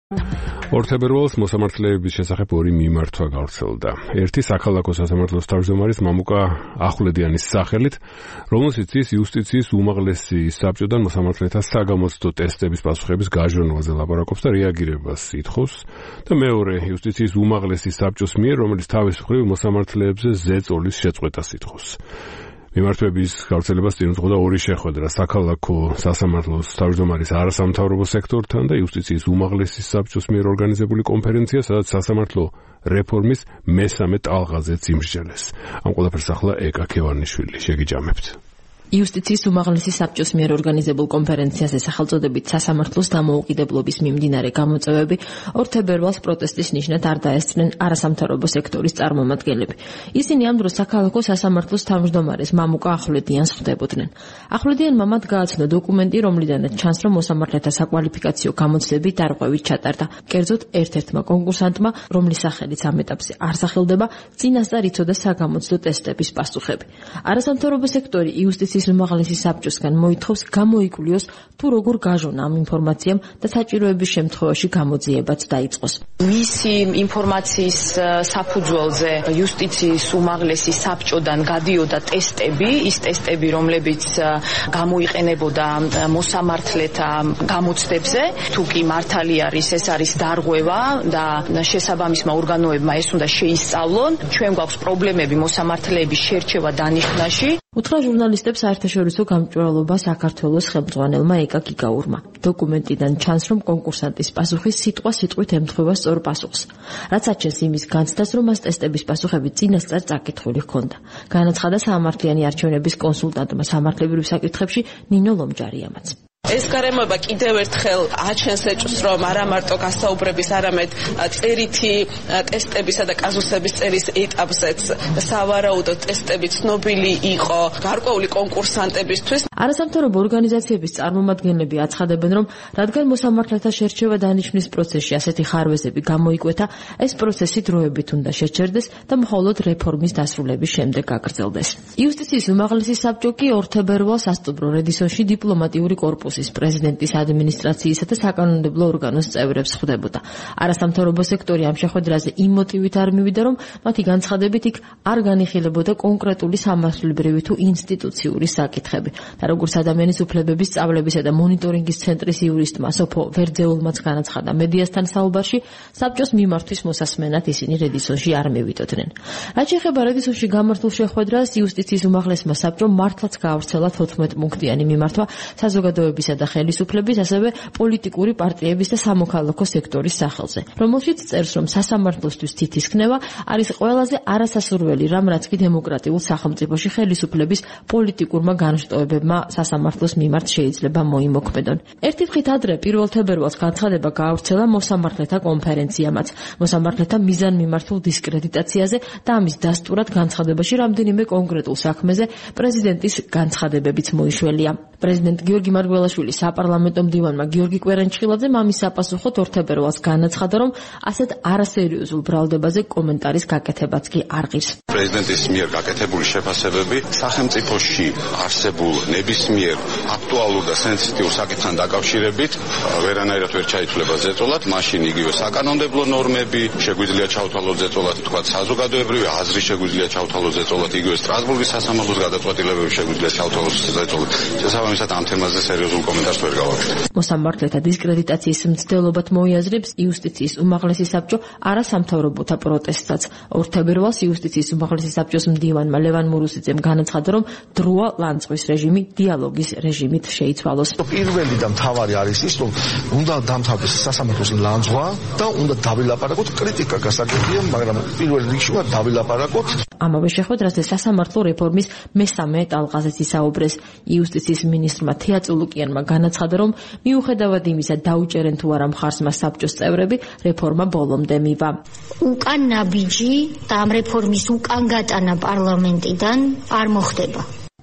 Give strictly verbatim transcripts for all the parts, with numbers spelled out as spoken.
ორთებერვალს მოსამართლეების შესახებ ორი მიმართვა გავრცელდა. ერთი საქალაქო სასამართლოს თავმჯდომარის მამუკა ახვლედიანის სახელით, რომელშიც ის იუსტიციის უმაღლესი საბჭოდან მოსამართლეთა საგამოცდო ტესტების პასუხების გაჟონვაზე ლაპარაკობს და რეაგირებას ითხოვს და მეორე იუსტიციის უმაღლესი საბჭოს მიერ, რომელიც თავის მხრივ მოსამართლეებზე ზეწოლის შეწყვეტას ითხოვს. მიმართვების გავრცელებას წინუძღოდა ორი შეხვედრა საქალაქო სასამართლოს თავმჯდომარის არასამთავრობო სექტორთან და იუსტიციის უმაღლესი საბჭოს მიერ ორგანიზებული კონფერენცია, სადაც სასამართლო რეფორმის მესამე ტალღაზეც იმსჯელეს. ამ ყველაფერს ახლა ეკა ქევარნიშვილი შეგიჯამებთ. იუსტიციის უმაღლესი საბჭოს მიერ ორგანიზებულ კონფერენციაზე სახელწოდებით სასამართლოს დამოუკიდებლობის მიმდინარე გამოწვევები ორთებერვალს პროტესტის ნიშნად არ დაესწრნენ არასამთავრობო სექტორის წარმომადგენლები. ისინი ამ დროს საქალაქო სასამართლოს თავმჯდომარეს მამუკა ახვლედიანს ხვდებოდნენ. ახვლედიანმა მათ გააცნო დოკუმენტი, რომლიდანაც ჩანს, რომ მოსამართლეთა საკვალიფიკაციო გამოცდები დარღვევით ჩატარდა. კერძოდ, ერთ-ერთმა კონკურსანტმა, რომლის სახელიც ამ ეტაპზე არ სახელდება, წინასწარ იცოდა საგამოცდო ტესტების პასუხები. არასამთავრობო სექტორი იუსტიციის უმაღლესი საბჭოსგან მოითხოვს გამოიკვლიოს თუ როგორ გაჟონა ამ ინფორმაციამ და საჭიროების შემთხვევაში გამოძიებაც დაიწყოს. მისი ინფორმაციის საფუძველზე იუსტიციის უმაღლესი საბჭოდან გადიოდა ტესტები, ის ტესტები, რომლებიც გამოიყენებოდა მოსამართლეთა გამოცდებზე, თუ კი მართალი არის, ეს არის დარღვევა და შესაბამისმა ორგანოებმა ეს უნდა შეისწავლონ. ჩვენ გვაქვს პრობლემები მოსამართლეების შერჩევა დანიშვნაში. უთხრა ჟურნალისტებს საერთაშორისო გამჭვირვალობა საქართველოს ხელმძღვანელმა ეკა გიგაურმა. დოკუმენტიდან ჩანს, რომ კონკურსანტის პასუხი სიტყვა-სიტყვით ემთხვევა სწორ პასუხს. რაც აჩენს იმის განცდას, რომ მას ტესტების პასუხები წინასწარ წაკითხული ჰქონდა. განაცხადა სამართლიანი არჩევნების კონსულტანტმა სამართლებრივ საკითხებში ნინო ლომჯარიამაც. ეს გარემოება კიდევ ერთხელ აჩენს ეჭვს, რომ არა მარტო გასაუბრების, არამედ წერითი ტესტებისა და კაზუსების წერის ეტაპზეც სავარაუდოდ ტესტები ცნობილი იყო გარკვეული კონკურსანტებისთვის. არასამთავრობო ორგანიზაციების წარმომადგენლები აცხადებენ, რომ რადგან მოსამართლეთა შერჩევა დანიშვნის პროცესში ასეთი ხარვეზები გამოიკვეთა, ეს პროცესი დროებით უნდა შეჩერდეს და მხოლოდ რეფორმის დასრულების შემდეგ გაგრძელდეს. იუსტიციის უმაღლესი საბჭო კი ორთებერვალს სასტუმრო რედისონში დიპლომატიური კორპუსის პრეზიდენტის ადმინისტრაციისა და საკანონმდებლო ორგანოს წევრებს ხვდებოდა. არასამთავრობო სექტორი ამ შეხვედრაზე იმ მოტივით არ მივიდა, რომ მათი განცხადებით იქ არ განიხილებოდა კონკრეტული სამართლებრივი თუ ინსტიტუციური საკითხები. და როგორც ადამიანის უფლებების სწავლებისა და მონიტორინგის ცენტრის იურისტმა სოფო ვერძეულმაც განაცხადა მედიასთან საუბარში, საბჭოს მიმართვის მოსასმენად ისინი რედისონში არ მივიდოდნენ. რაც შეეხება რედისონში გამართულ შეხვედრას, იუსტიციის უმაღლესმა საბჭომ მართლაც გაავრცელა თოთხმეტ პუნქტიანი მიმართვა საზოგადოებისა და ხელისუფლების, ასევე პოლიტიკური პარტიების და სამოქალაქო სექტორის სახელზე, რომელშიც წერს, რომ სასამართლოსთვის თითისქნება არის ყველაზე არასასურველი რამ, რაც კი დემოკრატიულ სახელმწიფოში ხელისუფლების პოლიტიკურმა განშტოებებმა სასამართლოს მიმართ შეიძლება მოიმოქმედონ. ერთი დღით ადრე პირველ თებერვალს განცხადება გაავრცელა მოსამართლეთა კონფერენციამაც, მოსამართლეთა მიზანმიმართულ დისკრედიტაციაზე და ამის დასტურად განცხადებაში რამდენიმე კონკრეტულ საქმეზე პრეზიდენტის განცხადებებიც მოიშველია. პრეზიდენტ გიორგი მარგველაშვილი საპარლამენტო მდივანმა გიორგი კვერანჩხილაძემ ამის საპასუხოდ ორთებერვალს განაცხადა, რომ ასეთ არასერიოზულ ბრალდებაზე კომენტარის გაკეთებაც კი არ ღირს. პრეზიდენტის მიერ გაკეთებული შეფასებები სახელმწიფოში არსებულ ნებისმიერ აქტუალურ და სენსიტიურ საკითხთან დაკავშირებით ვერანაირად ვერ ჩაითვლება ზეწოლად, მაშინ იგივე საკანონმდებლო ნორმები შეგვიძლია ჩავთვალოთ ზეწოლად, თქვა საზოგადოებრივი აზრი შეგვიძლია ჩავთვალოთ ზეწოლად, იგივე სტრასბურგის სასამართლოს გადაწყვეტილებები შეგვიძლია ჩავთვალოთ ზეწოლად. შესაბამისად ამ თემაზე სერიოზულ კომენტარს ვერ გავაკეთებ. მოსამართლეთა დისკრედიტაციის მცდელობად მოიაზრებს იუსტიციის უმაღლესი საბჭო არასამთავრობოთა პროტესტსაც. ორთებერვალს იუსტიციის უმაღლესი საბჭოს მდივანმა ლევან მურუსიძემ განაცხადა, რომ დროა ლანძღვის რეჟიმი დიალოგის რეჟიმით შეიცვალოს. პირველი და მთავარი არის ის, რომ უნდა დამთავრდეს სასამართლოს ლანძღვა და უნდა დავილაპარაკოთ, კრიტიკა გასაგებია, მაგრამ პირველ რიგში უნდა დავილაპარაკოთ. ამავე შეხვედრაზე სასამართლო რეფორმის მესამე ტალღაზეც ისაუბრეს. იუსტიციის მინისტრმა თეა წულუკიანმა განაცხადა, რომ მიუხედავად იმისა, დაუჭერენ თუ არა მხარს მას საბჭოს წევრები, რეფორმა ბოლომდე მივა. უკან ნაბიჯი და ამ რეფორმის უკან გატანა პარლამენტიდან არ მოხდება.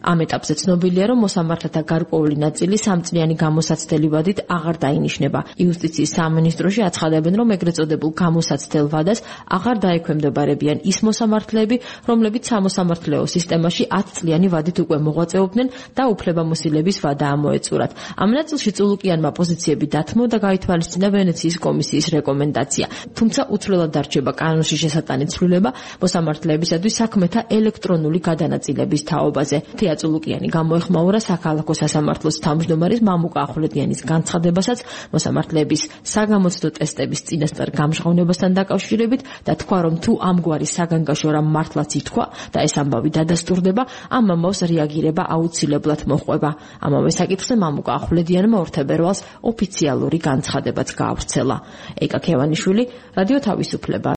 ამ ეტაპზე ცნობილია, რომ მოსამართლეთა გარკვეული ნაწილი სამწლიანი გამოსაცდელი ვადით აღარ დაინიშნება. იუსტიციის სამინისტროში აცხადებენ, რომ ეგრეთ წოდებულ გამოსაცდელ ვადას აღარ დაექვემდებარებიან ის მოსამართლეები, რომლებიც სამოსამართლეო სისტემაში ათ წლიანი ვადით უკვე მოღვაწეობდნენ და უფლებამოსილების ვადა ამოეწურათ. ამ ნაწილში წულუკიანმა პოზიციები დათმო და გაითვალისწინა ვენეციის კომისიის რეკომენდაცია. თუმცა უცვლელად დარჩება კანონში შესატანი ცვლილება მოსამართლეებისათვის საქმეთა ელექტრონული გადანაწილების თაობაზე. თეა წულუკიანი გამოეხმაურა საქალაქო სასამართლოს თავმჯდომარის მამუკა ახვლედიანის განცხადებასაც მოსამართლეების საგამოცდო ტესტების წინასწარ გამჟღავნებასთან დაკავშირებით და თქვა, რომ თუ ამგვარი საგანგაშო რამ მართლაც ითქვა და ეს ამბავი დადასტურდება, ამ ამბავს რეაგირება აუცილებლად მოჰყვება. ამავე საკითხზე მამუკა ახვლედიანმა ორ თებერვალს ოფიციალური განცხადებაც გაავრცელა. ეკა ქევანიშვილი, რადიო თავისუფლება.